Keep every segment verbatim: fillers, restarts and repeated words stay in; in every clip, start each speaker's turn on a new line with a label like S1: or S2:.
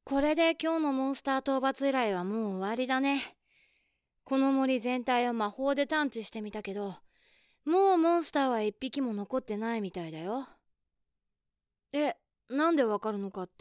S1: これで今日のモンスター討伐依頼はもう終わりだね。この森全体を魔法で探知してみたけど、もうモンスターは一匹も残ってないみたいだよ。え、なんでわかるのかって？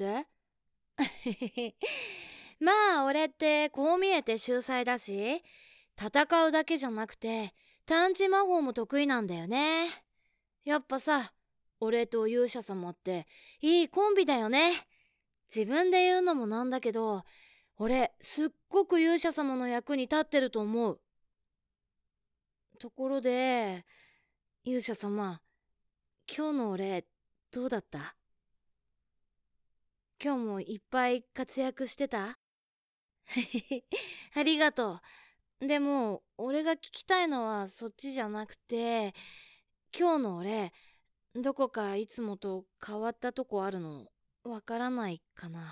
S1: まあ俺ってこう見えて秀才だし、戦うだけじゃなくて探知魔法も得意なんだよね。やっぱさ、俺と勇者様っていいコンビだよね。自分で言うのもなんだけど、俺すっごく勇者様の役に立ってると思う。ところで勇者様、今日の俺どうだった？今日もいっぱい活躍してた？ありがとう。でも俺が聞きたいのはそっちじゃなくて、今日の俺どこかいつもと変わったとこあるのわからないかな？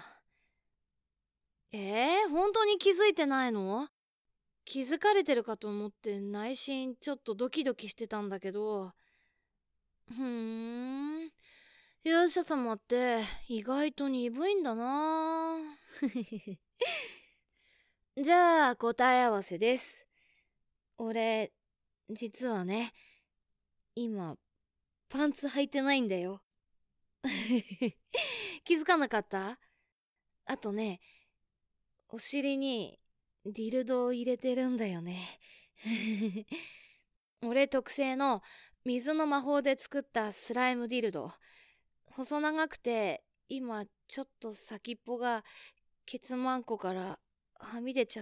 S1: えー、本当に気づいてないの？気づかれてるかと思って内心ちょっとドキドキしてたんだけど。ふーん、勇者様って意外と鈍いんだな。じゃあ答え合わせです。俺実はね、今パンツ履いてないんだよ。気づかなかった？あとね、お尻にディルドを入れてるんだよね。俺特製の水の魔法で作ったスライムディルド。細長くて今ちょっと先っぽがケツマンコからはみ出ちゃって、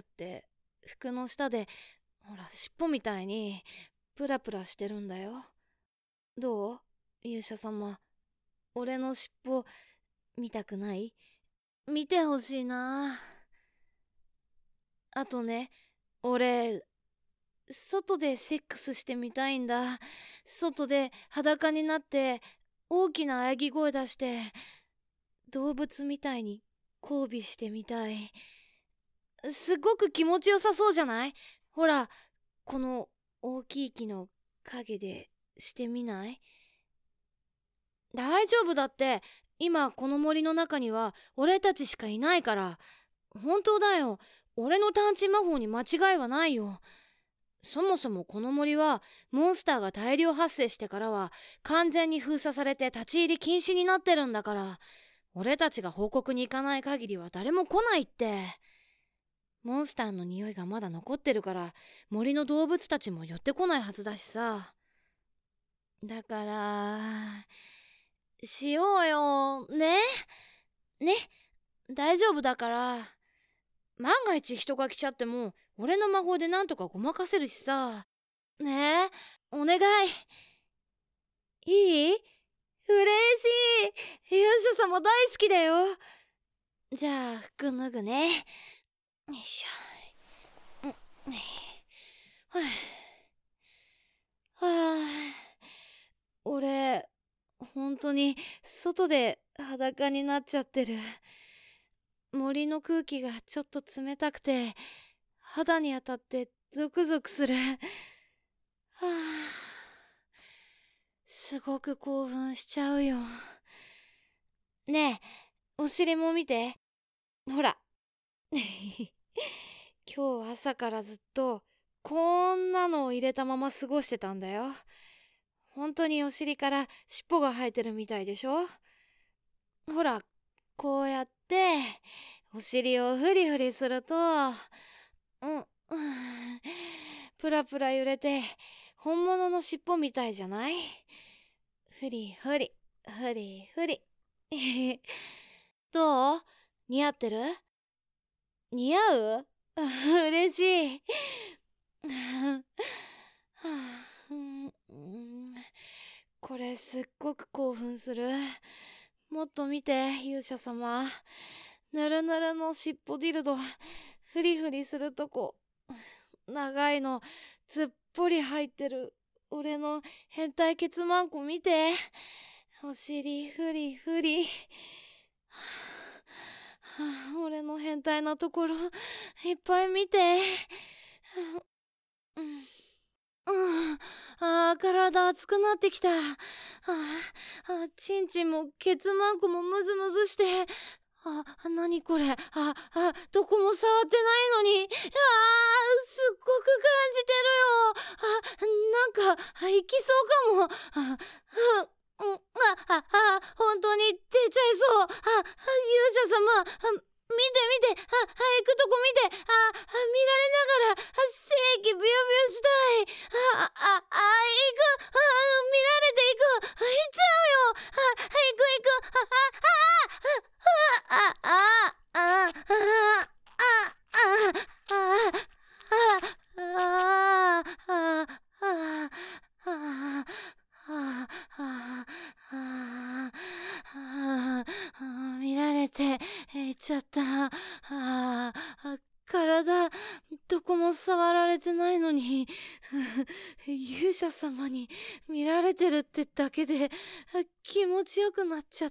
S1: 服の下でほら尻尾みたいにプラプラしてるんだよ。どう？勇者様、俺の尻尾見たくない？見てほしいな。あとね、俺外でセックスしてみたいんだ。外で裸になって大きな喘ぎ声出して動物みたいに交尾してみたい。すごく気持ちよさそうじゃない？ほら、この大きい木の陰でしてみない？大丈夫だって。今この森の中には俺たちしかいないから。本当だよ。俺の探知魔法に間違いはないよ。そもそもこの森はモンスターが大量発生してからは完全に封鎖されて立ち入り禁止になってるんだから、俺たちが報告に行かない限りは誰も来ないって。モンスターの匂いがまだ残ってるから森の動物たちも寄ってこないはずだしさ。だからしようよね。ね、大丈夫だから。万が一人が来ちゃっても俺の魔法でなんとかごまかせるしさ。ねえ、お願い。いい？嬉しい。勇者様大好きだよ。じゃあ服脱ぐね。よいしょ。うん、はあ、はあ、俺本当に外で裸になっちゃってる。森の空気がちょっと冷たくて肌に当たってゾクゾクする。はあ、すごく興奮しちゃうよ。ねえ、お尻も見て。ほら。今日朝からずっとこんなのを入れたまま過ごしてたんだよ。本当にお尻から尻尾が生えてるみたいでしょ。ほら、こうやってお尻をフリフリすると、うん、うん、プラプラ揺れて本物の尻尾みたいじゃない？フリフリフリフリ。どう？似合ってる？似合う？嬉しい。これすっごく興奮する。もっと見て、勇者様。ぬるぬるの尻尾ディルド、フリフリするとこ、長いのずっぽり入ってる俺の変態ケツマンコ見て。お尻フリフリ。はあ、俺の変態なところいっぱい見て。うん、うん、あー、体熱くなってきた。あーあ、ちんちんもケツマンコもムズムズして、 あ、なにこれ。あ、あ、どこも触ってないのに。あー、すっごく感じてるよ。あ、なんか、あいきそうかも。あ、あ、うん、あ、あ、あ、本当に出ちゃいそう。あ、あ、勇者様。あ、見て見て。あ、あ、行くとこ見て。あ、あ、見られながら、あ、正規ビュービューしたい。あ、あ、あ、あ、行く。あ、見られて行く。あ、行っちゃうよ。あ、行く行く。あ、あ、あ、あ、あ、あ、あ、あ、あ、あ、あ、あ、あ、あ、見られていっちゃった。あ、体どこも触られてないのに勇者様に見られてるってだけで気持ちよくなっちゃった。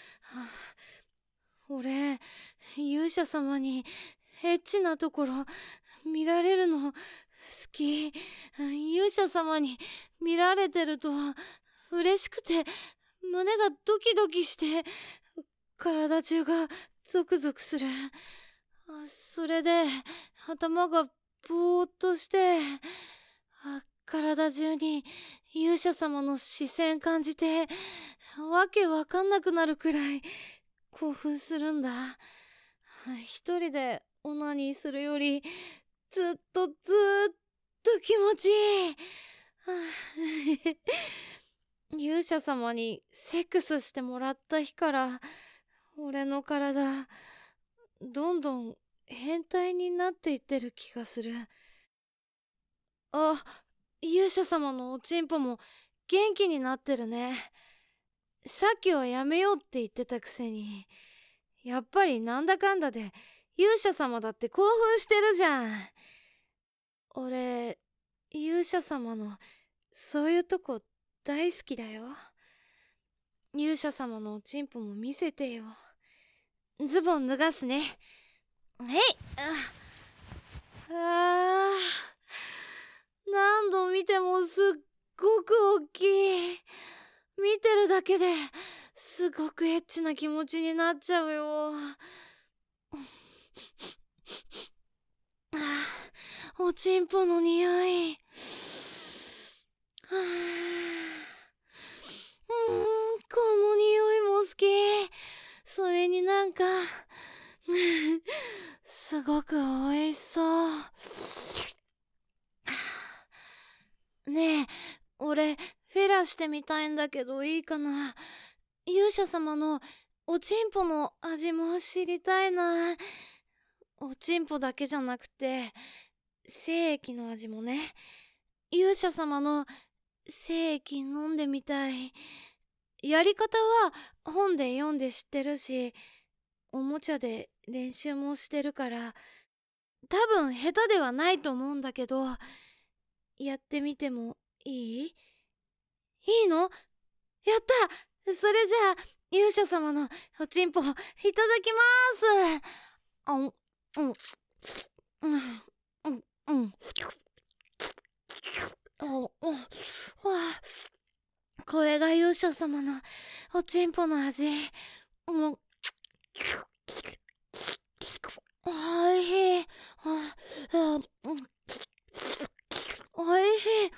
S1: 俺勇者様にエッチなところ見られるの好き。勇者様に見られてると嬉しくて胸がドキドキして体中がゾクゾクする。それで頭がぼーっとして体中に勇者様の視線感じてわけわかんなくなるくらい興奮するんだ。一人でオナニーするよりずっとずっと気持ちいい。勇者様にセックスしてもらった日から俺の体どんどん変態になっていってる気がする。あ、勇者様のおちんぽも元気になってるね。さっきはやめようって言ってたくせにやっぱりなんだかんだで勇者様だって興奮してるじゃん。俺勇者様のそういうとこ大好きだよ。勇者様のおちんぽも見せてよ。ズボン脱がすね。えい。ああ、何度見てもすっごく大きい。見てるだけですごくエッチな気持ちになっちゃうよ。おちんぽの匂い。はあ、うん、この匂いも好き。それになんかすごく美味しそう。ねえ、俺フェラしてみたいんだけどいいかな。勇者様のおちんぽの味も知りたいな。おちんぽだけじゃなくて精液の味もね。勇者様の精液飲んでみたい。やり方は本で読んで知ってるしおもちゃで練習もしてるから多分下手ではないと思うんだけどやってみてもいい？いいの？やった！それじゃあ勇者様のおちんぽいただきます。あん、うん、うん、うん、うん。あ、うん、わあ、これが勇者様のおちんぽの味。うん、おいしい。あ、うん、おいしい。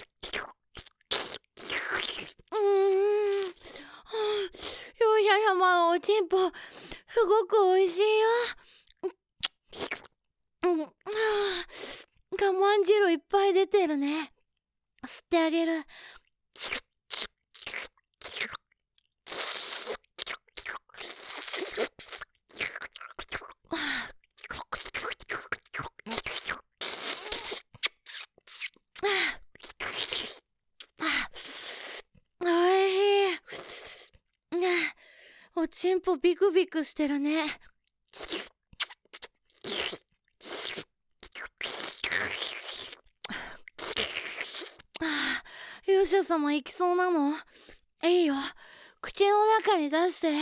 S1: うーん、勇者様のおちんぽすごくおいしいよ。うん、我慢汁いっぱい出てるね。吸ってあげる。おちんぽビクビクしてるね。勇者様行きそうなの？いいよ、口の中に出して。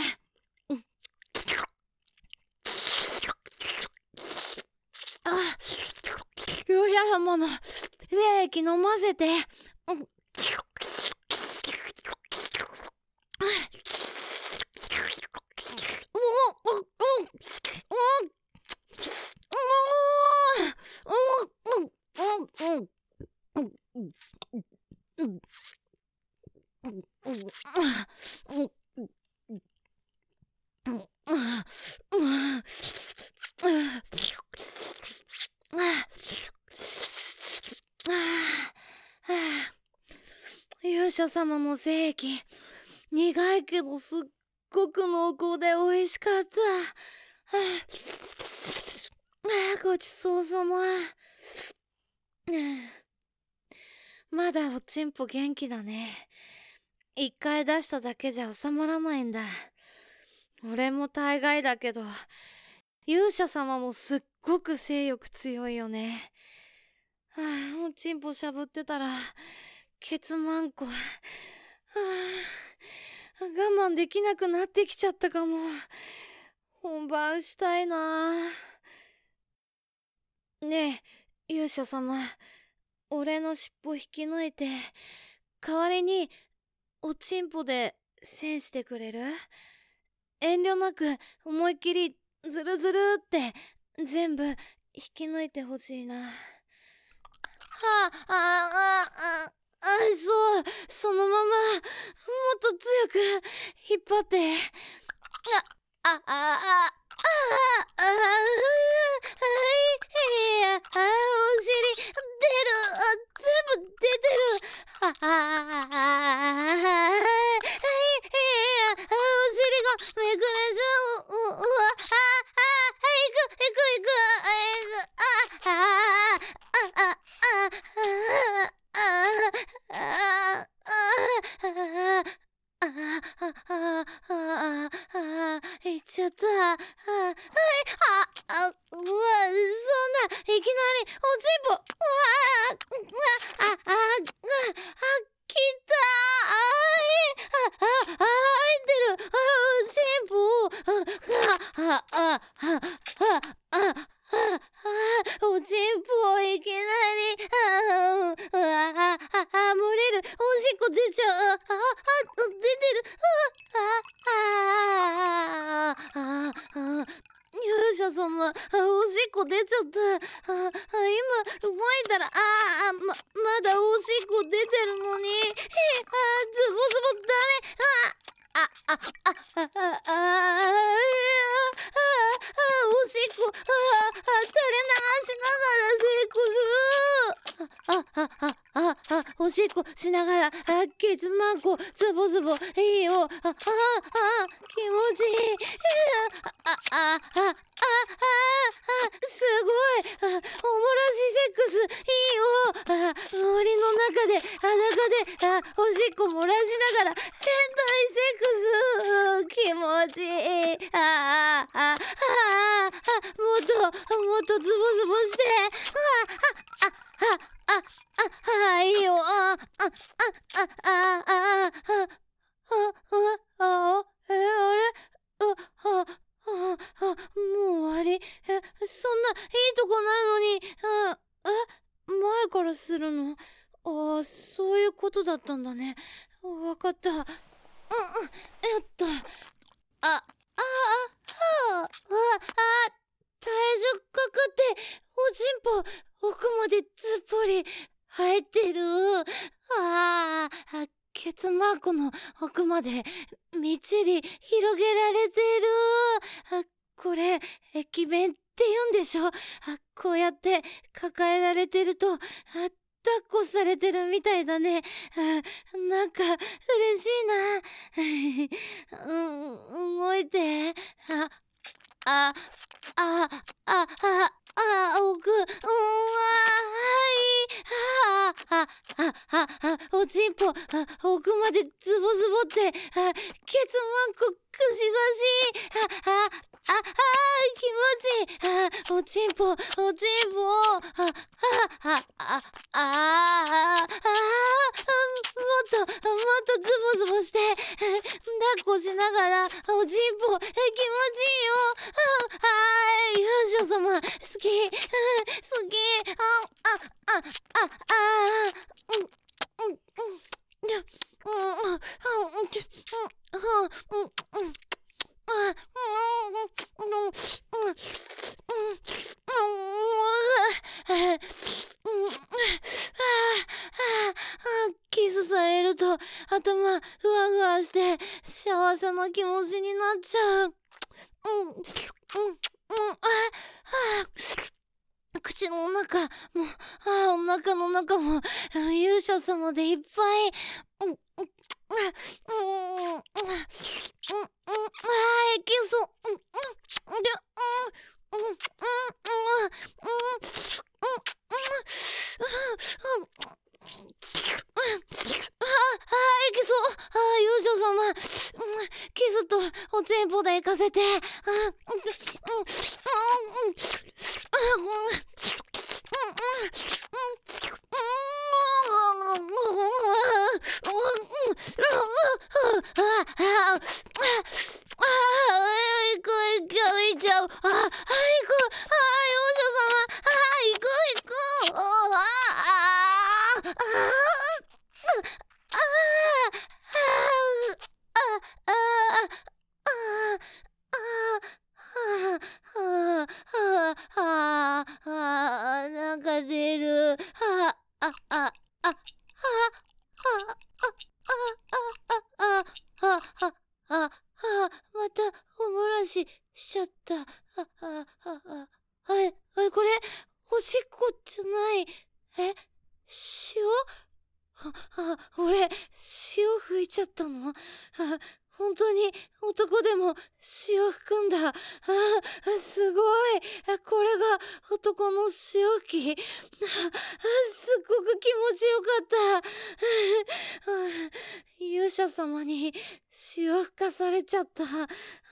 S1: あ、勇者様の精液飲ませて。 うん、ああ、勇者様の精液、苦いけどすっごく濃厚で美味しかった。ごちそうさま。まだおちんぽ元気だね。一回出しただけじゃ収まらないんだ。俺も大概だけど、勇者様もすっごく性欲強いよね。はあ、おちんぽしゃぶってたらケツマンコ、はあ、我慢できなくなってきちゃったかも。本番したいな。ねえ勇者様、俺の尻尾引き抜いて代わりにおちんぽで栓してくれる？遠慮なく思いっきりズルズルって全部引き抜いてほしいな。はあ、ああ、ああ、そう、そのままもっと強く引っ張って。あ、あ、あ、あ、あ、あ、あ、いや、あ、お尻出る、あ、全部出てる。あ、あ、あ、あ、いや、お尻がめくれちゃう。う、うわ、あ、あ、いく、いく、いく、あ、あ、あ、あ、あ、あ、あ、あ、あ、あ、あ、あ、いっちゃった。あ、はい、あ、あ、うわ、そんな、いきなり、おちんぽ、うわ、あ、あ、あ、あ、きた。あ、あ、あ、入ってる。あ、おちんぽ。あ、あ、あ、あ、あ、あ、おちんぽ、いきなり、あ、うわ、あ、あ、漏れる。おしっこ出ちゃう。あ、あ、出てる。あ、あ、あ、あ、勇者様、おしっこ出ちゃった。あ、今、動いたら、あ、あ、ま、まだおしっこ出てるのに。え、あ、ズボズボダメ。あ、あ、あ、あ、あ、あ、あ、あ、おしっこ、あ、垂れ流しながらセックス。あ、あ、あ、あ、あ、おしっこしながら、あ、ケツマンコ、ズボズボ、いいよ。あ、あ、あ、気持ちいい。あ、あ、あ、あ、あ、あ、すごい。あ、おもらしセックス、いいよ。あ、森の中で、裸で、あ、おしっこ漏らしながら、変態セックス、気持ちいい。あ、あ、あ、あ、あ、もっと、もっとズボズボして。あ、あ、あ、あ、あ、あ、いいよ。あ、あ、あ、あ、あ、あ、あ、あ、あ、え、あれ、あ、あ、あ、あ、もう終わり。え、そんないいとこなのに。あ、え、前からするの？ああ、そういうことだったんだね。わかった。うん、うん、やった。あ、あ、あ、あ、あ、あ、体重かかって、おちんぽ、奥までずっぽり入ってる。ああ、ケツマーコの奥までみっちり広げられてる。あ、これ、駅弁って言うんでしょ？あ、こうやって抱えられてると、あ、抱っこされてるみたいだね。あ、なんか嬉しいな。うん、動いて。あ、あ、あ、あ、あ、あ、奥、うん、わーい、あ、あ、あ、あ、あ、おちんぽ、あ、奥までズボズボって、あ、ケツマンコ、串刺し、あ、あ、あ、あ、気持ちいい、あ、おちんぽ、おちんぽ、あ、あ、あ、あ、あ、あ、あ、もっと、もっとズボズボして、抱っこしながら、おちんぽ、え、気持ちいいよ。あ、あ、勇者様、好き、好き、あ、あ、あ、あ、あ、うん、うん、うん、うん、うん、うん、うん、うん、うん、あ、うん、うん、うん、うん、キスされると頭ふわふわして幸せな気持ちになっちゃう。 うんうんああ口の中もあお腹の中も勇者様でいっぱいうんうんうんうんうんあいけそううんうんでうんうんうんうんうんああいけそうあ勇者様キスとおちんぽで行かせてあうんうんうんうんなんか出る。はあ、あ、あ、あ、あ、あ、あ、あ、あ、あ、あ、あ、またお漏らししちゃった。あ、あ、あ、あ、あい、あい、これ、おしっこじゃない。え、塩あ、あ、俺、塩吹いちゃったのあ、本当に男でも塩吹くんだ。あ、すごい。これが男の塩吹き。あ、すっごく気持ちよかった。勇者様に塩吹かされちゃった。あ、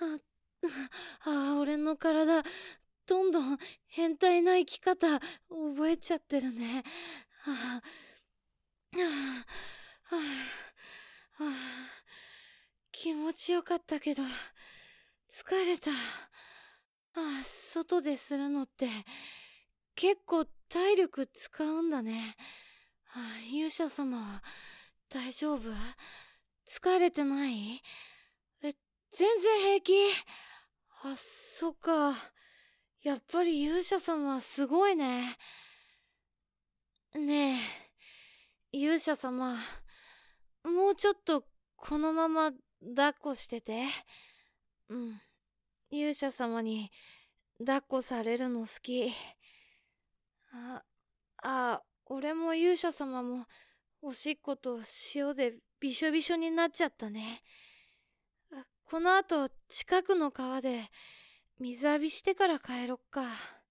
S1: あ、俺の体、どんどん変態な生き方覚えちゃってるね。あはあ、はあ、はあ、気持ちよかったけど疲れた。ああ、外でするのって結構体力使うんだね。はあ、勇者様は大丈夫？疲れてない？え、全然平気。あ、そっか。やっぱり勇者様はすごいね。ねえ、勇者様、もうちょっとこのまま抱っこしてて。うん。勇者様に抱っこされるの好き。あ、あ、俺も勇者様もおしっこと塩でびしょびしょになっちゃったね。あ、この後近くの川で水浴びしてから帰ろっか。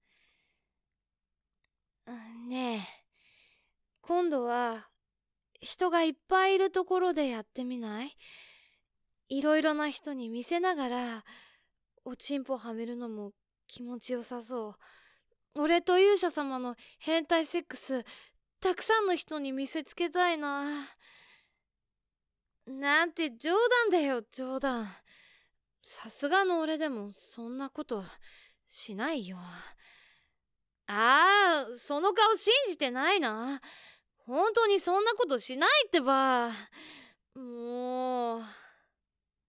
S1: うんねえ、今度は人がいっぱいいるところでやってみない？いろいろな人に見せながらおちんぽはめるのも気持ちよさそう。俺と勇者様の変態セックスたくさんの人に見せつけたいな。なんて冗談だよ、冗談。さすがの俺でもそんなことしないよ。ああ、その顔信じてないな。本当にそんなことしないってば。もう。